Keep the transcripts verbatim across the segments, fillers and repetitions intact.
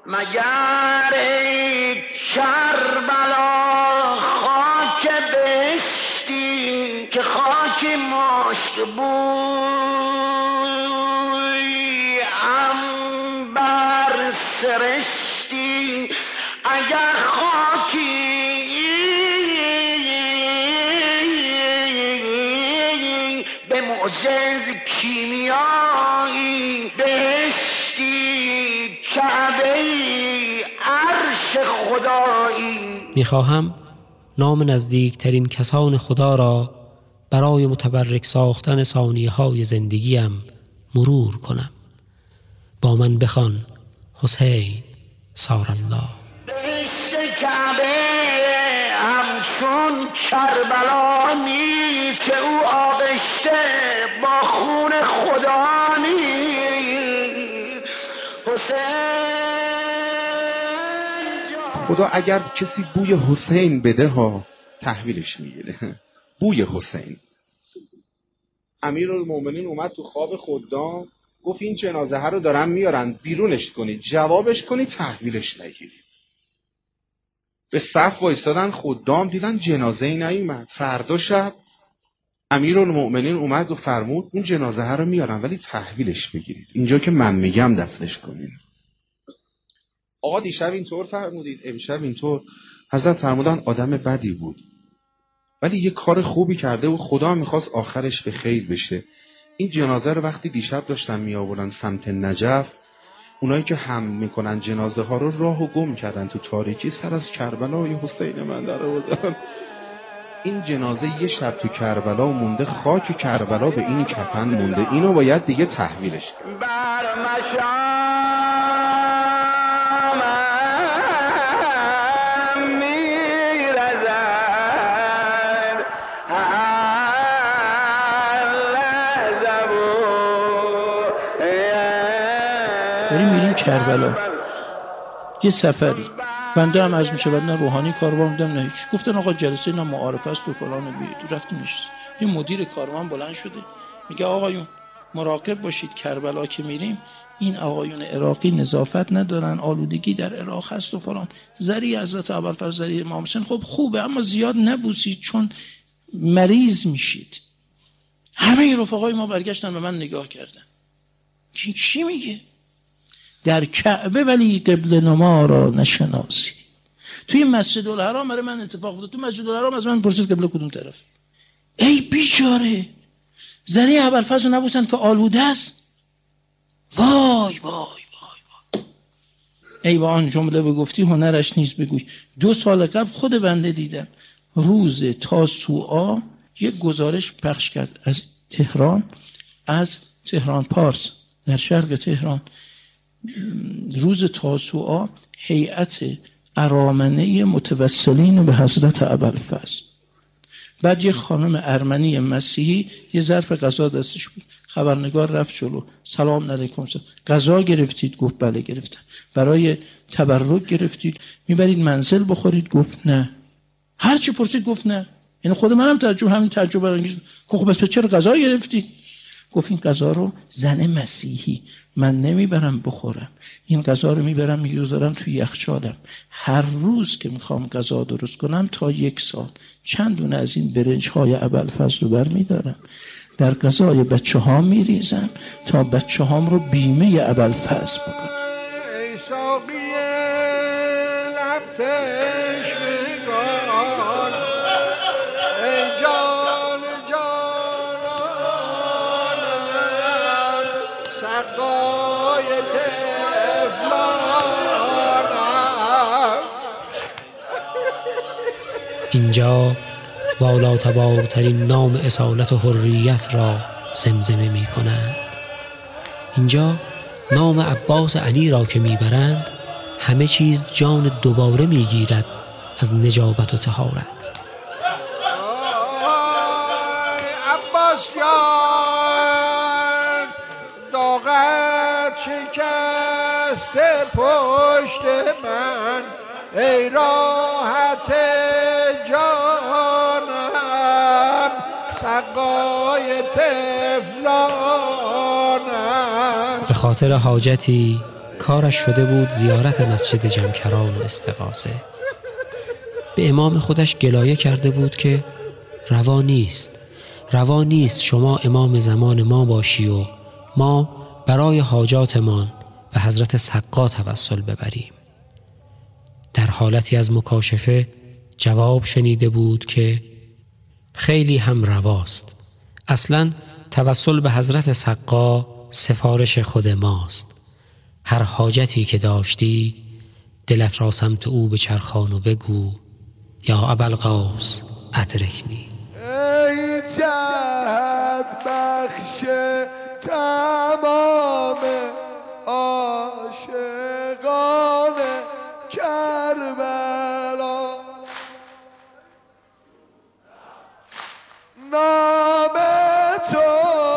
مگر ای کربلا خاک بهشتی که خاک مشک بوی عنبر سرشتی، اگر خاکی به معجز کیمیایی بهشتی کعبه عرش خدایی. میخواهم نام نزدیکترین کسان خدا را برای متبرک ساختن ثانیه های زندگیم مرور کنم. با من بخوان حسین سار الله. بهشت کعبه همچون کربلا نیست که او آغشته با خون خدا نیست. حسین جان خدا اگر کسی بوی حسین بده ها تحویلش میگیره. بوی حسین. امیرالمومنین اومد تو خواب خدام گفت این جنازه ها رو دارن میارن بیرونش کنید، جوابش کنید، تحویلش نگیرید. به صف وایستادن، خدام دیدن جنازه ای نیومد. فردا شب امیرالمومنین اومد و فرمود اون جنازه ها رو میارن ولی تحویلش بگیرید، اینجا که من میگم دفنش کنید. آقا دیشب اینطور فرمودید، امشب اینطور. حضرت فرمودن آدم بدی بود ولی یه کار خوبی کرده و خدا میخواست آخرش به خیر بشه. این جنازه رو وقتی دیشب داشتن می آوردن سمت نجف، اونایی که حمل میکنن جنازه ها رو راهو گم کردن تو تاریکی، سر از کربلای حسین من در آوردن. این جنازه یه شب تو کربلا مونده، خاک کربلا به این کفن مونده، اینو باید دیگه تحویلش کرد. بر مشام میرزد بریم میریم کربلا یه سفری. بنده هم عرض میشه نه روحانی کاروان بودم نه هیچ. گفتن آقا جلسه نه معارفه است و فلان بیاید. رفتیم نشست. یه مدیر کاروان بلند شده میگه آقایون مراقب باشید کربلا که میریم این آقایون عراقی نظافت ندارن، آلودگی در عراق هست و فلان. زری حضرت ابوالفضل زری امام حسین خب خوبه اما زیاد نبوسید چون مریض میشید. همه رفقای ما برگشتن به من نگاه کردن کی چی میگه؟ در کعبه ولی قبله نما را نشناسی. توی مسجد الحرام برای من اتفاق افتاد. تو مسجد الحرام از من پرسید قبله کدوم طرف. ای بیچاره زری ابوالفضل رو نبوسن که آلوده است. وای وای وای وای ای با آن جمله بگفتی هنرش نیست بگوی. دو سال قبل خود بنده دیدم روز تاسوعا یک گزارش پخش کرد از تهران، از تهران پارس در شرق تهران. روز تاسوعا هیئت ارامنه متوسلین به حضرت ابوالفضل. بعد یه خانم ارمنی مسیحی یه ظرف غذا دستش بود. خبرنگار رفت جلو سلام علیکم سلام. غذا گرفتید؟ گفت بله گرفتم. برای تبرک گرفتید؟ میبرید منزل بخورید؟ گفت نه. هر چی پرسید گفت نه. یعنی خود منم تعجب همین تعجب برانگیز. خب پس چرا غذا گرفتید؟ گفت این غذا رو زن مسیحی من نمیبرم بخورم، این غذا رو میبرم میگذارم توی یخچالم. هر روز که میخوام غذا درست کنم تا یک سال چند دونه از این برنج های ابوالفضل رو برمیدارم در غذای بچه ها میریزم تا بچه هام رو بیمه ابوالفضل بکنم. ای ساقی لبتش بگان ای جان جانان سقای تفلانم. اینجا والاتبارترین نام اصالت و حریت را زمزمه می کنند. اینجا نام عباس علی را که می برند همه چیز جان دوباره می گیرد از نجابت و طهارت. عباس یار داغت شکسته پشت من ای راحت جانم سقای طفلانم. به خاطر حاجتی کارش شده بود زیارت مسجد جمکران و استغاثه. به امام خودش گلایه کرده بود که روا نیست روا نیست شما امام زمان ما باشی و ما برای حاجاتمان به حضرت سقا توسل ببریم. در حالتی از مکاشفه جواب شنیده بود که خیلی هم رواست. اصلاً توسل به حضرت سقا سفارش خود ماست. هر حاجتی که داشتی دلت را سمت او بچرخان و بگو یا ابوالقاس ادرکنی. ای جهت بخش تمام عاشقان کربلا، نام تو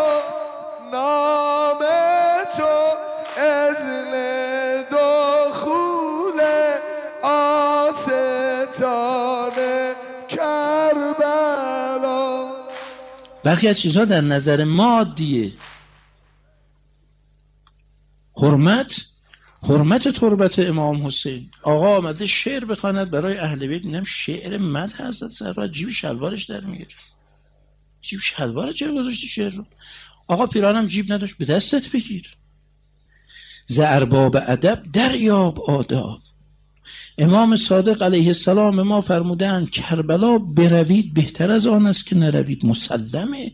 نام تو اذن دخول آستان کربلا. برخی از چیزها در نظر ما عادیه. حرمت حرمت تربت امام حسین. آقا آمده شعر بخواند برای اهل بیت، میگم شعر مدح حضرت زهرا، جیب شلوارش در میگیره. جیب شلوار چرا گذاشتی شعر رو؟ آقا پیرانم جیب نداشت، به دستت بگیر. ز ارباب ادب دریاب آداب. امام صادق علیه السلام ما فرمودند کربلا بروید بهتر از آن است که نروید. مسلمه.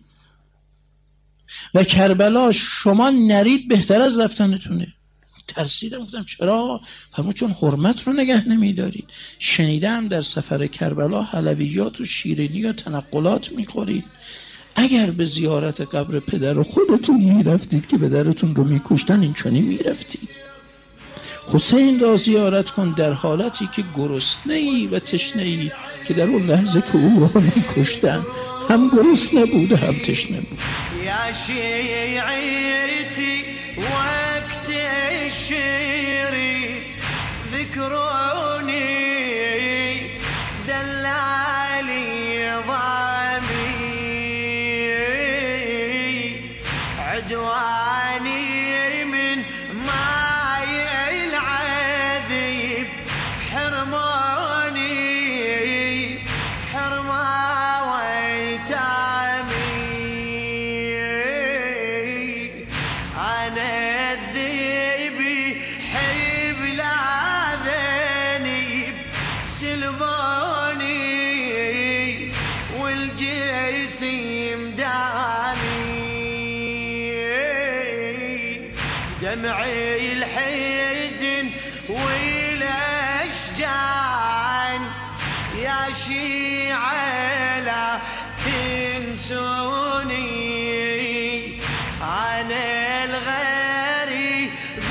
و کربلا شما نرید بهتر از رفتنتونه. ترسیدم، گفتم چرا؟ فرمود چون حرمت رو نگه نمیدارید. شنیدم در سفر کربلا حلویات و شیرینی یا تنقلات میخورید. اگر به زیارت قبر پدر خودتون میرفتید که پدرتون رو میکشتن، این چنین میرفتید. حسین را زیارت کن در حالتی که گرسنه‌ای و تشنه‌ای، که در اون لحظه که او را میکشتن هم گرسنه بود هم تشنه بود. یا شیعیتی وقت الشیری ذكروني دلالي ضامي عدواني من ماي العذيب حرماني حرما ويتامي أنا الذيبي حب لا ذنيب سلباني والجسيم دامي دمعي الحزن والاشجان يا شيعة لا تنسوني أنا الغريب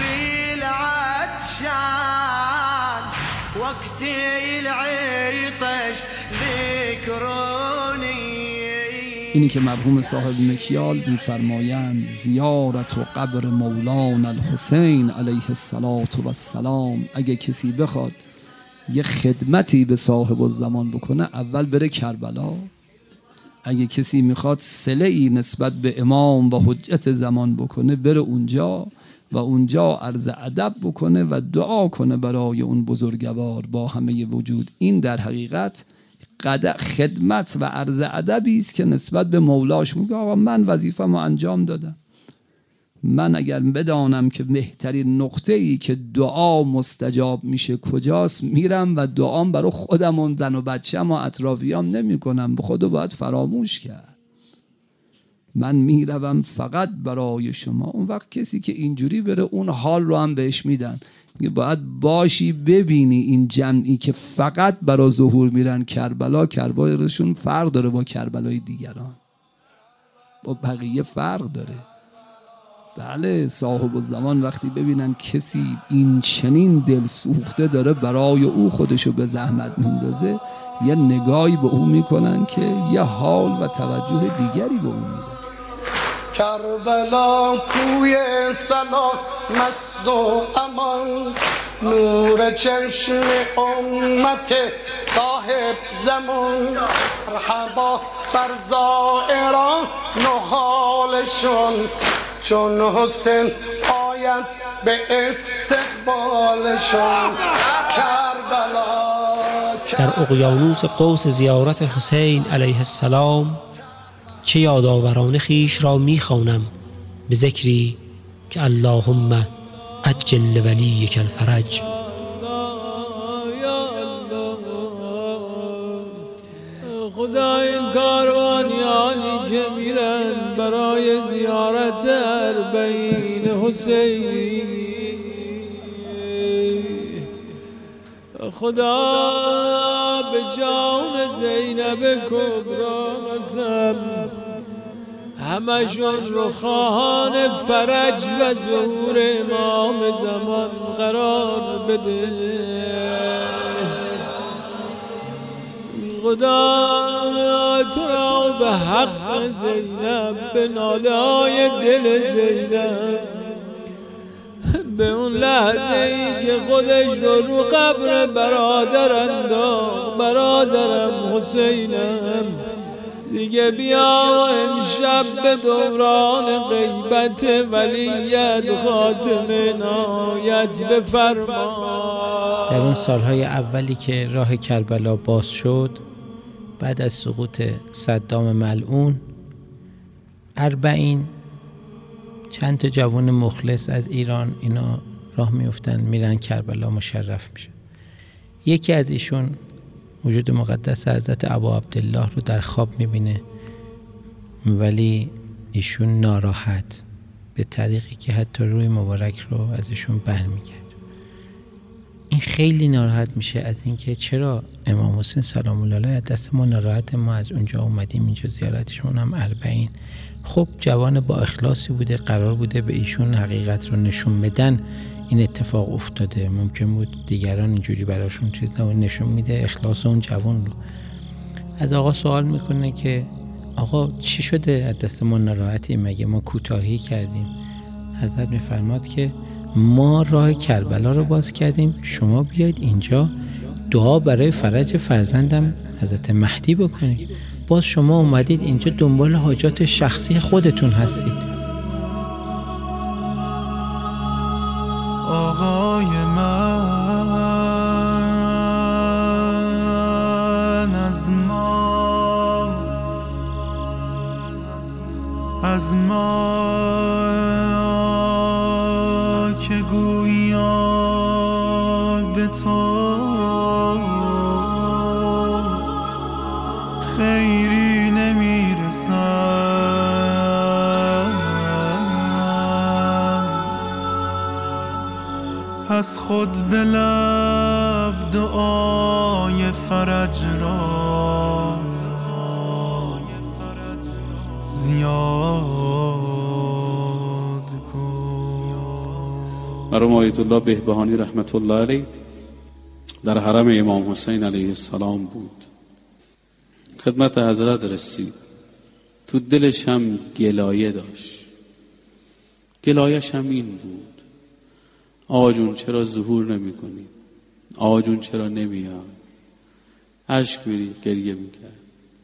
بالعطشان وقت العطش ذكروني. اینی که مرحوم صاحب مکیال می‌فرمایند زیارت و قبر مولانا الحسین علیه السلام، اگه کسی بخواد یه خدمتی به صاحب الزمان بکنه اول بره کربلا. اگه کسی میخواد صله‌ای نسبت به امام و حجت زمان بکنه بره اونجا و اونجا عرض ادب بکنه و دعا کنه برای اون بزرگوار با همه وجود. این در حقیقت خدمت و عرض ادبی است که نسبت به مولاش میگه آقا من وظیفه‌مو انجام دادم. من اگر بدانم که بهترین نقطه ای که دعا مستجاب میشه کجاست میرم و دعام برای خودم و زن و بچه‌م و اطرافیام نمی کنم. به خودو باید فراموش کرد. من میروم فقط برای شما. اون وقت کسی که اینجوری بره اون حال رو هم بهش میدن. باید باشی ببینی این جمعی که فقط برای ظهور میرن کربلا، کربلاشون فرق داره با کربلای دیگران، با بقیه فرق داره. بله صاحب الزمان وقتی ببینن کسی این چنین دل سوخته داره برای او خودشو به زحمت میندازه، یه نگاهی به او میکنن که یه حال و توجه دیگری به او میدن. کربلا کوی سلام مست و امان، نور چشم امت صاحب زمان. مرحبا بر زائران و حالشون، چون حسین آید به استقبالشان کربلا. در اقیانوس قوس زیارت حسین علیه السلام چه یادآوران خیش را می‌خوانم به ذکری که اللهم عجل ولیک الفرج. خدا این کاروانیانی که میرن برای زیارت اربعین حسین، خدا به جان زینب کبرا قسم همشون رو خواهان فرج و ظهور امام زمان قرار بده. خدا تو را به حق زینب، به نالای دل زینب، به اون لحظه ای که خودش رو رو قبر برادر انداخت، برادرم حسینم، دیگه بیا و امشب به دوران غیبت ولیت خاتم نایت بفرما. در اون سالهای اولی که راه کربلا باز شد بعد از سقوط صدام ملعون، اربعین چند تا جوان مخلص از ایران اینا راه میفتن میرن کربلا مشرف میشن. یکی از ایشون وجود مقدس حضرت ابا عبدالله رو در خواب میبینه، ولی ایشون ناراحت به طریقی که حتی روی مبارک رو از ایشون برمیگرد. این خیلی ناراحت میشه از اینکه چرا امام حسین سلام الله علیه دست ما ناراحت، ما از اونجا اومدیم اینجا زیارتشون هم اربعین. خب جوان با اخلاصی بوده، قرار بوده به ایشون حقیقت رو نشون بدن، این اتفاق افتاده. ممکن بود دیگران اینجوری براشون چیز نبود، نشون میده اخلاص اون جوان رو. از آقا سوال میکنه که آقا چی شده از دست ما ناراحتی؟ مگه ما کوتاهی کردیم؟ حضرت میفرماد که ما راه کربلا رو باز کردیم، شما بیاید اینجا دعا برای فرج فرزندم حضرت مهدی بکنید. باز شما اومدید اینجا دنبال حاجات شخصی خودتون هستید. آقای من از ما از ما که گویا به تو خیری نمیرسد، پس خود به لب دعای فرج را زیاد کن. مرحوم آیت الله بهبهانی رحمت الله علیه در حرم امام حسین علیه السلام بود، خدمت حضرت رسید، تو دلش هم گلایه داشت. گلایش هم این بود آقا جون چرا ظهور نمی کنی؟ آقا جون چرا نمیاد؟ اشک میری گریه میکرد.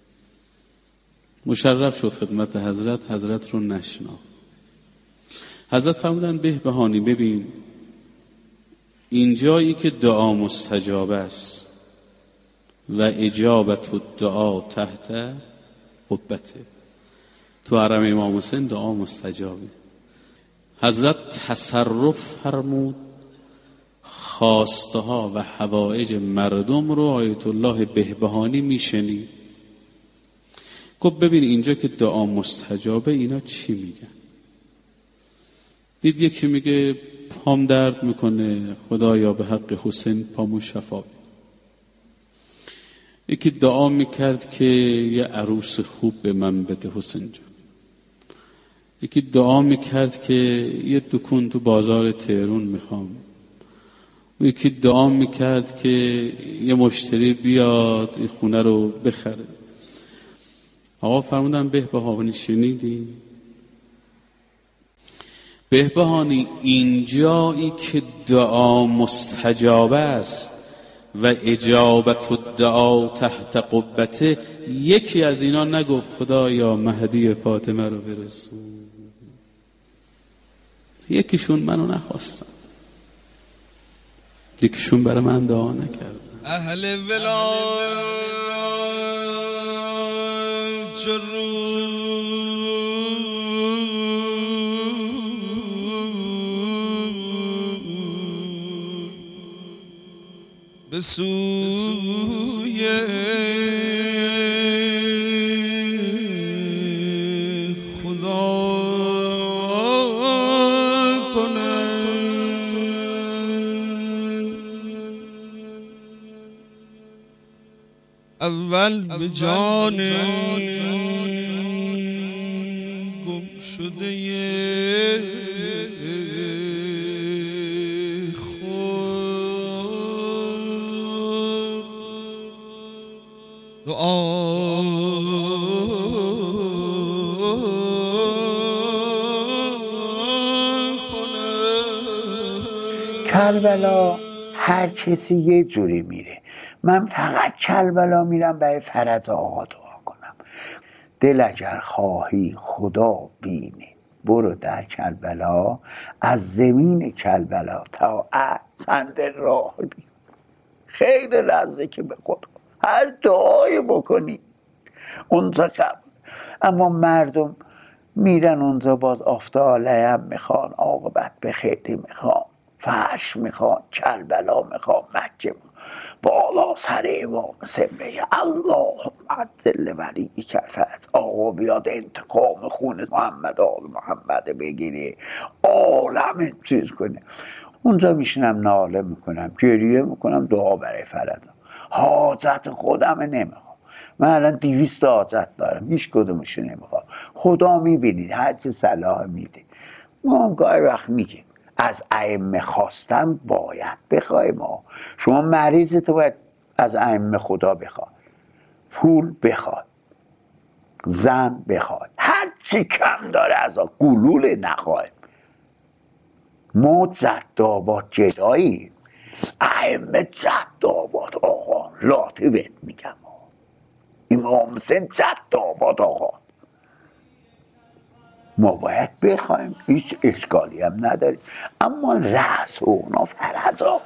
مشرف شد خدمت حضرت، حضرت رو نشناخت. حضرت فرمودن بهبهانی ببین این جایی که دعا مستجاب است و اجابت الدعا تحت قبته، تو حرم امام حسین دعا مستجابه. حضرت تصرف فرمود خواسته ها و حوائج مردم رو آیت الله بهبهانی میشنید. گفت ببین اینجا که دعا مستجابه اینا چی میگن؟ دید یکی میگه پام درد میکنه خدایا به حق حسین پامو شفا بده. یکی دعا میکرد که یه عروس خوب به من بده حسین جان. یکی دعا میکرد که یه دکون تو بازار تهران میخوام. یکی دعا میکرد که یه مشتری بیاد این خونه رو بخره. آقا فرمودن بهبهانی شنیدی؟ بهبهانی اینجایی که دعا مستجاب است و اجابت الدعا تحت قبته، یکی از اینا نگفت خدایا مهدی فاطمه رو برسون. یکیشون منو نخواستن، یکیشون برای من دعا نکرد. اهل ولایت چرو به سوی خدا اول به جان گم شده خود دعا کربلا هر کسی یه جوری میره. من فقط کربلا میرم برای فرج آقا دعا کنم. دل اگر خواهی خدا بینی، برو در کربلا، از زمین کربلا تا احسند راه بین. خیلی لحظه که به خدا هر دعای بکنی اونجا قبل. اما مردم میرن اونجا باز آفتالیم میخوان، عاقبت به خیلی میخوان، فرش میخوان، کربلا میخوان، مکه میخوان. بالا سر امام سمه اللهم عجل ولی کرفت. آقا بیاد انتقام خون محمد آل محمد بگیری، عالم چیز کنه. اونجا میشینم ناله میکنم، گریه میکنم، دعا برای فردا. حاجت خودم نمیخوام. من الان دیویست حاجت دارم، هیچ کدومشو نمیخوام. خدا میبینید هر چه صلاح میده. ما هم گاهی وقت میگیم از ائمه خواستن باید بخوای. ما شما مریض تو باید از ائمه خدا بخوای، پول بخوای، زن بخوای، هر چی کم داره از گلوله نخوای. ما جدآباد جدایی، ائمه جدآباد آقا، لاته بهت میگم. امام حسین جدآباد آقا. ما باید بخوایم، هیچ اشکالی هم نداریم. اما رأس اونا فرجا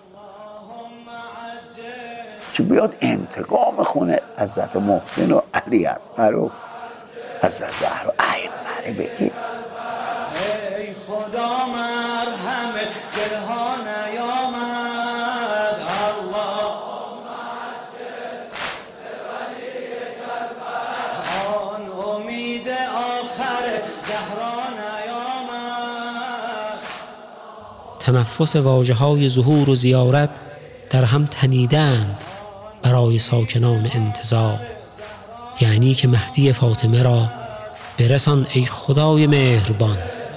که بیاد انتقام خونه حضرت محسن و علی اصغر و حضرت زهرا ائمه رو بگیر. ای خدا مرحمت دلها نیامد، اللهم عجل ولی کربلا، آن امید آخر زهرا نیامد. تنفس واژه‌های ظهور و زیارت در هم تنیدند برای ساکنان انتظار. یعنی که مهدی فاطمه را برسان ای خدای مهربان.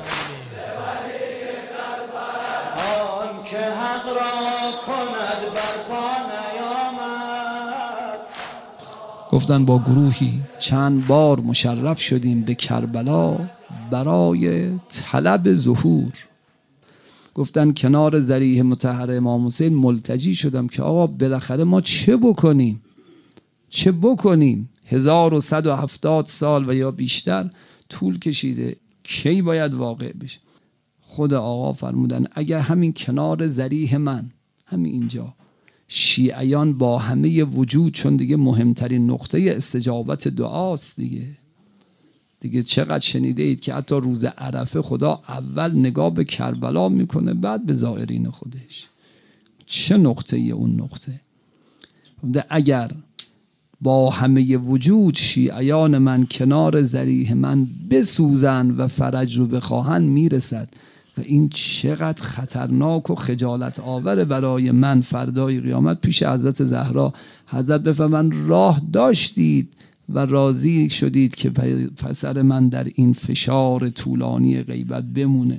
گفتن با گروهی چند بار مشرف شدیم به کربلا برای طلب ظهور. گفتن کنار ذریح مطهر امام حسین ملتجی شدم که آقا بالاخره ما چه بکنیم چه بکنیم. هزار و صد و هفتاد سال و یا بیشتر طول کشیده، کی باید واقع بشه؟ خود آقا فرمودن اگر همین کنار ذریح من، همین اینجا، شیعیان با همه وجود، چون دیگه مهمترین نقطه استجابت دعاست دیگه دیگه چقدر شنیده اید که حتی روز عرفه خدا اول نگاه به کربلا میکنه بعد به زائرین خودش. چه نقطه ای اون نقطه؟ اگر با همه وجود شیعیان من کنار ذریح من بسوزن و فرج رو بخواهن میرسد. و این چقدر خطرناک و خجالت آور برای من فردای قیامت پیش حضرت زهرا. حضرت بفرمایند راه داشتید و راضی شدید که پسر من در این فشار طولانی غیبت بمونه.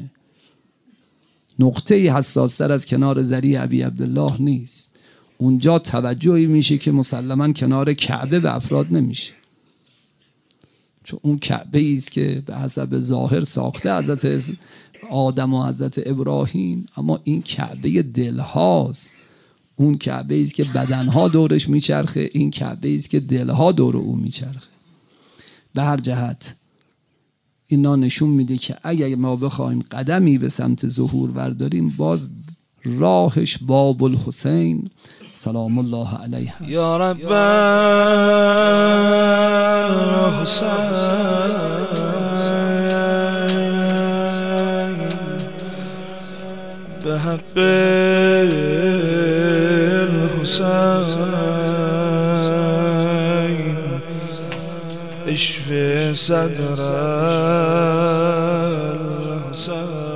نقطه حساستر از کنار ذریح ابی عبدالله نیست. اونجا توجهی میشه که مسلما کنار کعبه به افراد نمیشه، چون اون کعبه ای است که به حسب ظاهر ساخته حضرت آدم و حضرت ابراهیم، اما این کعبه دلهاست. اون کعبه ای است که بدنها دورش میچرخه، این کعبه ای است که دلها دور او میچرخه. به هر جهت اینا نشون میده که اگر ما بخوایم قدمی به سمت ظهور برداریم باز راهش باب الحسین سلام الله علیه هست. یا رب الحسین به حق الحسین اشف صدر الحسین